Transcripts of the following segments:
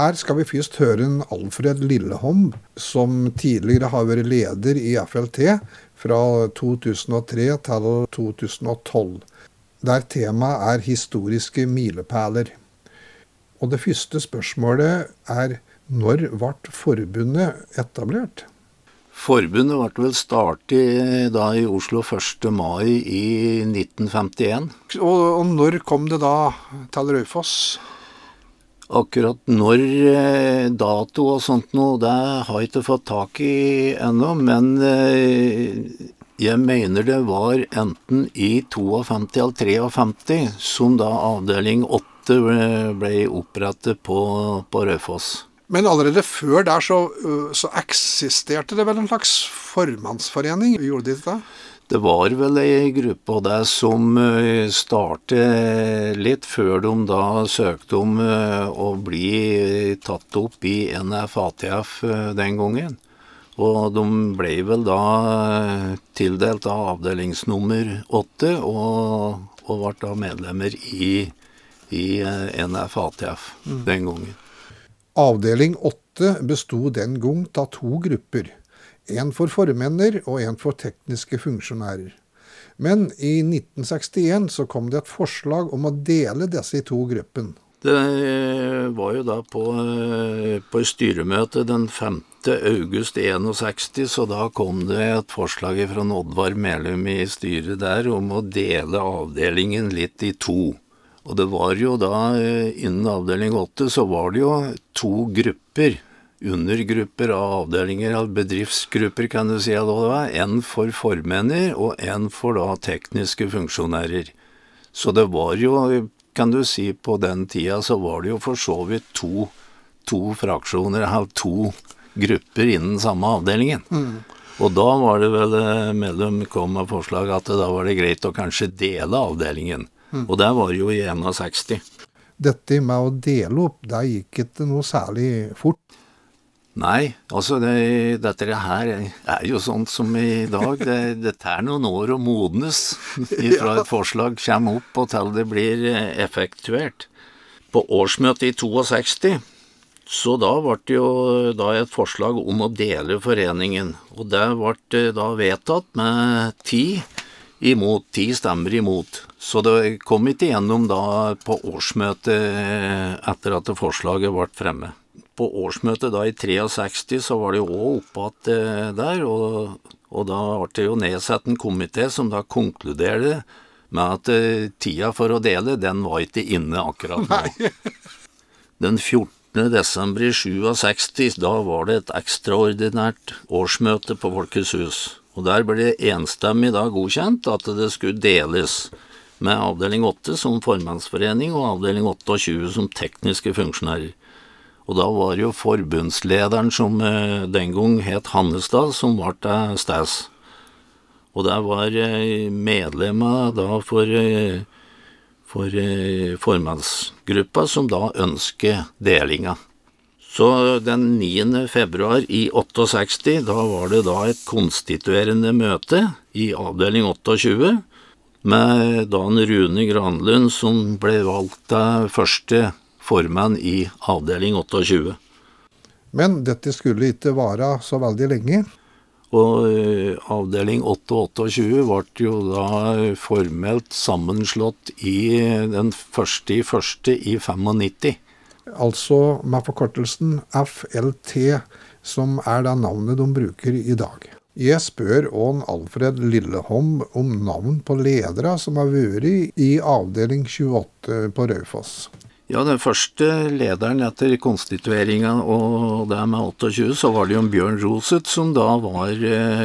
Her skal vi først høre en Alfred Lilleholm, som tidligere har vært leder i FLT fra 2003 til 2012, der temaet er historiske milepæler. Og det første spørsmålet er, når ble forbundet etablert? Forbundet ble vel startet da i Oslo 1. mai i 1951. Og når kom det da til Raufoss? Akkurat når dato og sånt noe, det har jeg ikke fått tak i ennå, men jeg mener det var enten i 52 eller 53 som da avdeling 8 ble opprettet på Raufoss. Men allerede før der så eksisterte det vel en slags formannsforening, gjorde de det? Det var vel en gruppe av det som startet litt før de da søkte om å bli tatt opp i NF-ATF den gangen. Og de ble vel da tildelt av avdelingsnummer 8 og ble da medlemmer i NF-ATF den gangen. Avdeling 8 bestod den gang av 2 grupper. En for formenner og en for tekniske funksjonærer. Men i 1961 så kom det et forslag om å dele disse i 2 gruppene. Det var jo da på styremøte den 5. august 61, så da kom det et forslag fra Oddvar Melum i styret der om å dele avdelingen litt i 2. Og det var jo da, innen avdeling 8, så var det jo 2 grupper, undergrupper av avdelinger, av bedriftsgrupper kan du si, det var en for formenner og en for da tekniske funksjonærer. Så det var jo, kan du si, på den tida så var det jo for så vidt to fraksjoner, 2 grupper innen samme avdelingen. Og da var det vel mellom kom med forslag at da var det greit å kanskje dele avdelingen. Og det var jo i 61. Dette med å dele opp, det gikk ikke noe særlig fort. Nei, altså dette her er jo sånt som i dag. Det tar noen år å modnes fra et forslag kommer opp og til det blir effektuert. På årsmøtet i 62, så da ble det jo da et forslag om å dele foreningen. Og det ble da vedtatt med 10 stemmer imot. Så det kom ikke gjennom da på årsmøtet etter at forslaget ble fremme. På årsmøtet da i 63 så var det jo også oppe der, og da ble det jo nedsatt en komité som da konkluderte med at tida for å dele, den var ikke inne akkurat nå. Den 14. desember i 67, da var det et ekstraordinært årsmøte på Folkets hus. Og der ble det enstemmig da godkjent at det skulle deles med avdeling 8 som formannsforening og avdeling 28 som tekniske funksjonærer. Og da var det jo forbundslederen som den gang het Hannestad som var til sted. Og der var medlemmer da for formannsgruppa som da ønsket delinga. Så den 9. februar i 68, da var det da et konstituerende møte i avdeling 28, med Dan Rune Granlund som ble valgt til første formann i avdeling 28. Men dette skulle ikke vare så veldig lenge. Og avdeling 8 og 28 ble jo da formelt sammenslått i den første i 95. Altså med forkortelsen FLT, som er det navnet de bruker i dag. Jeg spør også Alfred Lilleholm om navn på ledere som har vært i avdeling 28 på Raufoss. Ja, den første lederen etter konstitueringen og det med 28, så var det jo Bjørn Roset som da var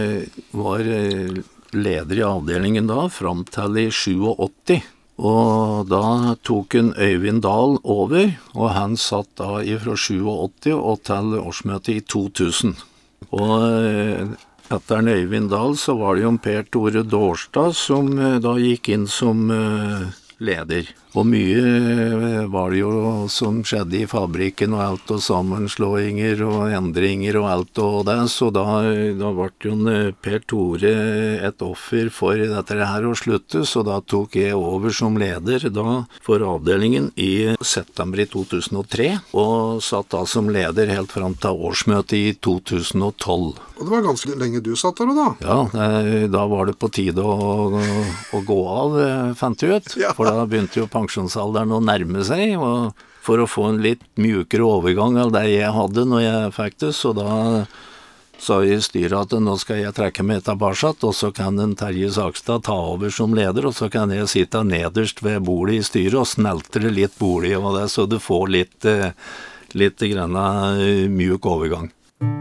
leder i avdelingen da, fram til i 87. Og da tok en Øyvind Dahl over, og han satt da fra 87 og til årsmøtet i 2000. Og etter en Øyvind Dahl så var det jo Per Tore Dårstad som da gikk inn som leder. Og mye var det jo som skjedde i fabrikken og alt, og sammenslåinger og endringer og alt og det, så da ble jo Per Tore et offer for dette her å slutte, så da tok jeg over som leder da for avdelingen i september i 2003, og satt da som leder helt fram til årsmøtet i 2012. Og det var ganske lenge du satt der da? Ja, da var det på tide å gå av, fant jeg ut, for da begynte jo pensjonsalderen å nærme seg, og for å få en litt mjukere overgang av det jeg hadde når jeg fikk det, så da sa jeg i styret at nå skal jeg trekke meg tilbake, og så kan en Terje Sagstad ta over som leder, og så kan jeg sitte nederst ved bordet i styret og sneltre litt bordet og det, så du får litt grann mjuk overgang.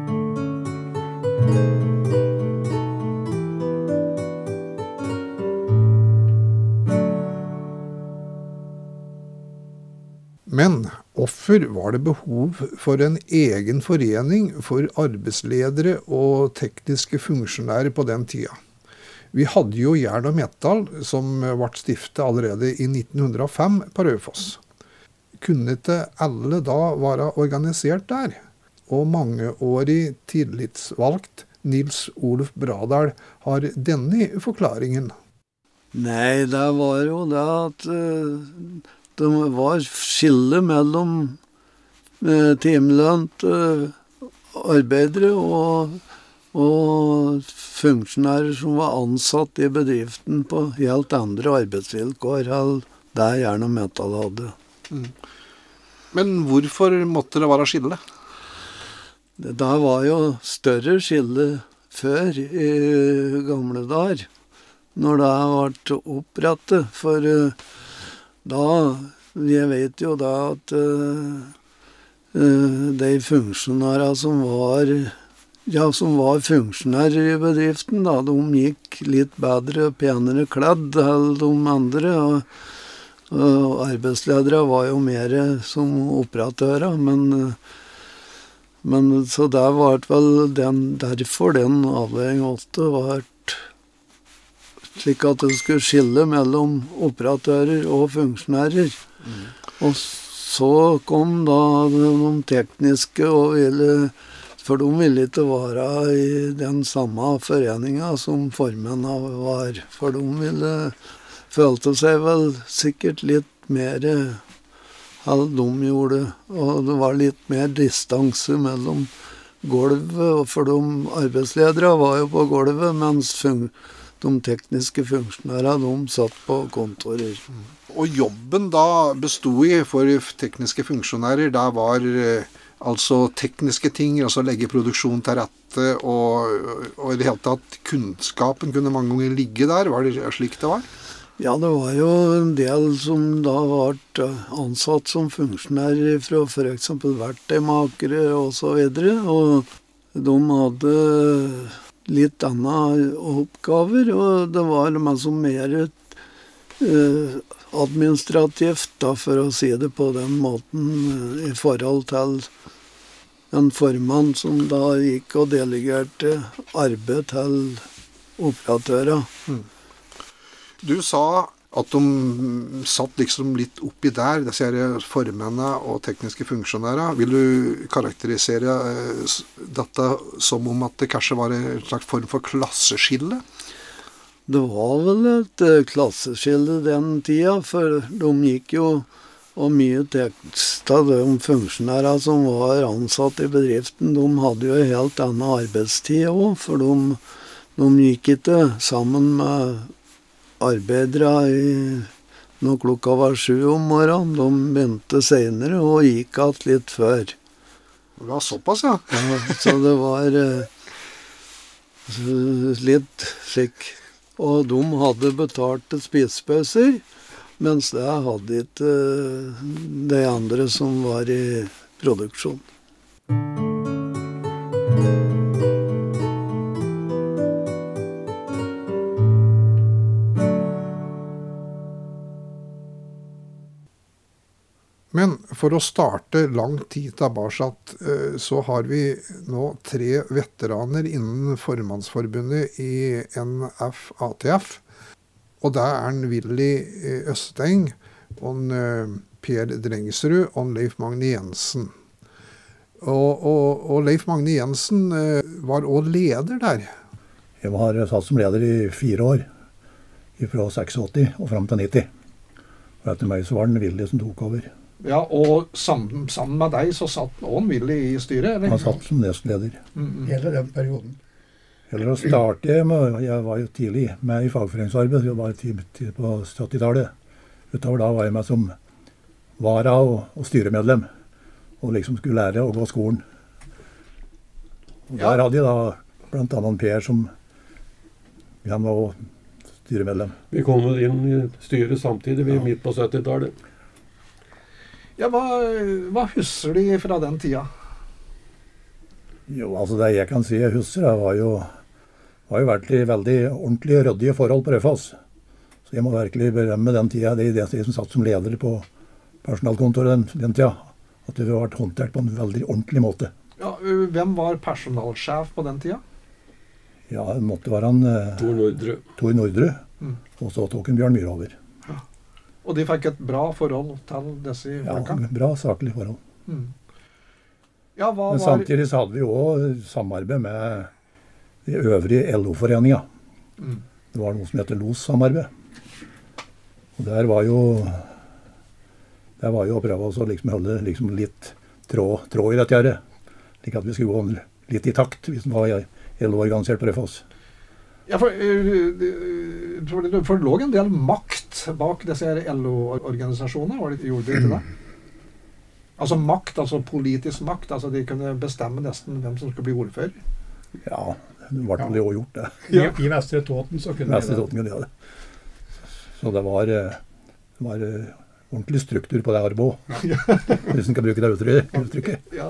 Men hvorfor var det behov for en egen forening for arbeidsledere og tekniske funksjonærer på den tida? Vi hadde jo Jern og Metall, som ble stiftet allerede i 1905 på Raufoss. Kunne ikke alle da være organisert der? Og mangeårig tillitsvalgt Nils Olof Bradal har denne forklaringen. Nei, det var jo det at det var skille mellom timelønt arbeidere og funksjonærer som var ansatt i bedriften på helt andre arbeidsvilkår enn det Jern og Metall hadde. Men hvorfor måtte det være skille? Det var jo større skille før i gamle dager, når det ble opprettet, for da, jeg vet jo da at de funksjonærer som var funksjonærer i bedriften, da, de gikk litt bedre og penere kledd enn de andre, og arbeidsledere var jo mer som operatører, men så det var vel derfor den avdelingen 8 var slik at det skulle skille mellom operatører og funksjonærer. Og så kom da de tekniske, for de ville ikke være i den samme foreningen som formennene var. For de følte seg vel sikkert litt mer enn de gjorde. Og det var litt mer distanse mellom gulvet, for de arbeidsledere var jo på gulvet, mens de tekniske funksjonærene, de satt på kontorer. Og jobben da bestod i for tekniske funksjonærer, da var altså tekniske ting, altså legge produksjon til rette, og i det hele tatt kunnskapen kunne mange ganger ligge der. Var det slik det var? Ja, det var jo en del som da var ansatt som funksjonærer fra for eksempel verktøymakere og så videre, og de hadde litt andre oppgaver, og det var mer administrativt, da, for å si det på den måten, i forhold til en formann som da gikk og delegerte arbeid til operatører. Du sa at de satt liksom litt oppi der, disse formennene og tekniske funksjonærer. Vil du karakterisere dette som om at det kanskje var en slags form for klasseskille? Det var vel et klasseskille den tida, for de gikk jo, og mye tekst av de funksjonærer som var ansatt i bedriften, de hadde jo helt annen arbeidstid også, for de gikk ikke sammen med arbeidere når klokka var 7 om morgenen. De begynte senere og gikk alt litt før. Det var såpass, ja. Ja, så det var litt slik. Og de hadde betalte spisepauser, mens det hadde ikke de andre som var i produksjon. Men for å starte lang tid tilbake, så har vi nå 3 veteraner innen Formannsforbundet i NF-ATF. Og der er en Willy Østeng, og Per Drengsrud og Leif Magne Jensen. Og Leif Magne Jensen var også leder der. Jeg var satt som leder i 4 år, fra 86 og frem til 90. Og etter meg så var det Willy som tok over. Ja, og sammen med deg så satt også Willy i styret, eller? Han satt som nestleder. Hele den perioden. Eller å starte med, jeg var jo tidlig med i fagforeningsarbeid, jeg var tidlig på 70-tallet. Utover da var jeg med som vara og styremedlem, og liksom skulle lære å gå skolen. Og der hadde jeg da blant annet Per som, han var også styremedlem. Vi kom inn i styret samtidig, vi midt på 70-tallet. Ja, hva husker de fra den tida? Jo, altså det jeg kan si jeg husker, det var jo vært veldig ordentlig ryddige forhold på Raufoss. Så jeg må virkelig berømme den tida, det som satt som leder på personalkontoret den tida, at det ble håndtert på en veldig ordentlig måte. Ja, hvem var personalsjef på den tida? Ja, det måtte være han Tor Nordrud, og så tok en Bjørn Myhrover. Ja. Og de fikk et bra forhold til disse folka? Ja, bra saklig forhold. Ja, men samtidig så hadde vi også samarbeid med de øvrige LO-foreninger. Det var noe som heter LOS-samarbeid. Og der var jo å prøve å liksom holde liksom litt tråd i dette her. Slik at vi skulle gå litt i takt hvis den var LO-organisert på Raufoss. Ja, for det lå en del makt bak disse LO-organisasjonene, gjorde de ikke det? Altså makt, altså politisk makt, altså de kunne bestemme nesten hvem som skulle bli ordfører. Ja, det ble vel også gjort det. Ja. I Vestre Toten så kunne de det. Så det var ordentlig struktur på det arbeidet, hvis en skal bruke det uttrykket. Ja.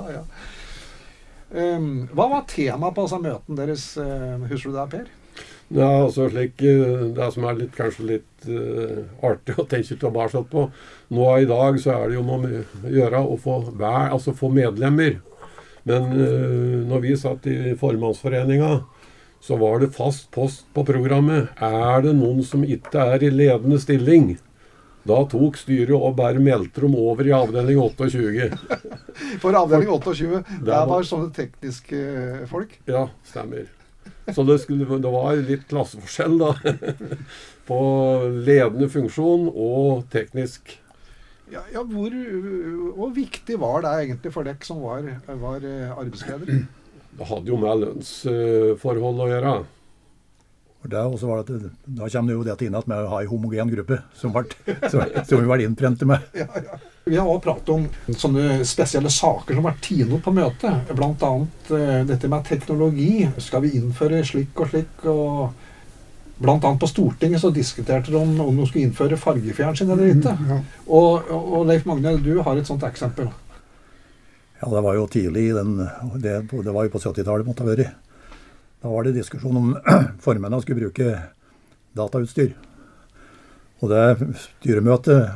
Hva var temaet på disse møtene deres, husker du det, Per? Ja, altså slik, det som er kanskje litt artig å tenke tilbake på. Nå i dag så er det jo noe å gjøre å få medlemmer. Men når vi satt i formannsforeninga, så var det fast post på programmet. Er det noen som ikke er i ledende stilling? Da tok styret og bare meldte dem over i avdeling 28. For avdeling 28, der var sånne tekniske folk? Ja, stemmer. Så det var litt klasseforskjell da, på ledende funksjon og teknisk. Ja, hvor viktig var det egentlig for dere som var arbeidsledere? Det hadde jo med lønnsforhold å gjøre. Og da kommer det jo det inn at vi har en homogen gruppe som vi var innprente med. Ja. Vi har også pratet om sånne spesielle saker som var tino på møtet. Blant annet dette med teknologi. Skal vi innføre slik og slik? Og blant annet på Stortinget så diskuterte de om de skulle innføre fargefjernsyn eller ikke. Ja. Og Leif Magne, du har et sånt eksempel. Ja, det var jo tidlig, det var jo på 70-tallet måtte ha vært. Da var det diskusjon om formennene skulle bruke datautstyr. Og det styremøtet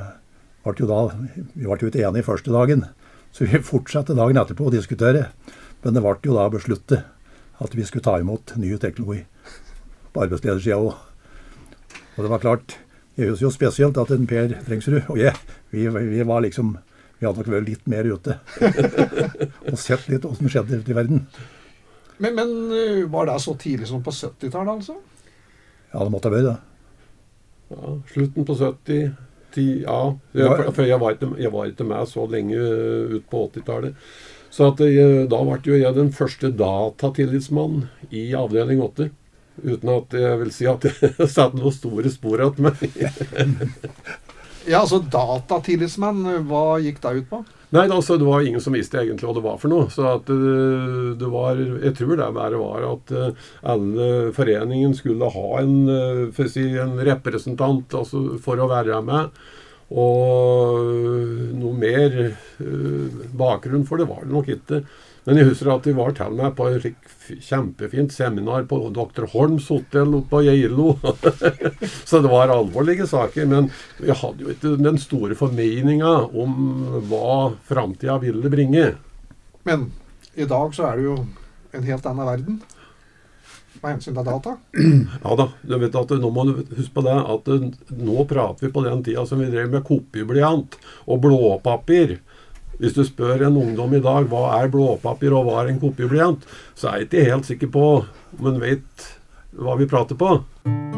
vi ble jo ikke enige første dagen, så vi fortsatte dagen etterpå å diskutere. Men det ble jo da besluttet at vi skulle ta imot ny teknologi på arbeidsledersiden også. Og det var klart, jeg husker jo spesielt at en Per Drengsrud og jeg, vi hadde nok vært litt mer ute og sett litt hva som skjedde ute i verden. Men var det så tidlig som på 70-tallet, altså? Ja, det måtte ha vært det. Ja, slutten på 70, for jeg var ikke med så lenge ut på 80-tallet. Så da ble jo jeg den første datatillitsmann i avdeling 8. Uten at jeg vil si at det satt noen store spor at meg. Ja, altså datatillitsmann, hva gikk det ut på? Nei, altså det var ingen som visste egentlig hva det var for noe. Så at det var, jeg tror det bare var at alle foreningen skulle ha en representant altså for å være med. Og noe mer bakgrunn for det var det nok ikke. Men jeg husker at de var til meg på et kjempefint seminar på Dr. Holms hotell oppe på Geilo. Så det var alvorlige saker, men jeg hadde jo ikke den store formeningen om hva framtida ville bringe. Men i dag så er det jo en helt annen verden. med hensyn til data. Ja da, du vet at nå må du huske på det, at nå prater vi på den tida som vi drev med kopiblyant og blåpapir. Hvis du spør en ungdom i dag, hva er blåpapir og hva er en kopiblyant, så er jeg ikke helt sikker på om en vet hva vi prater på.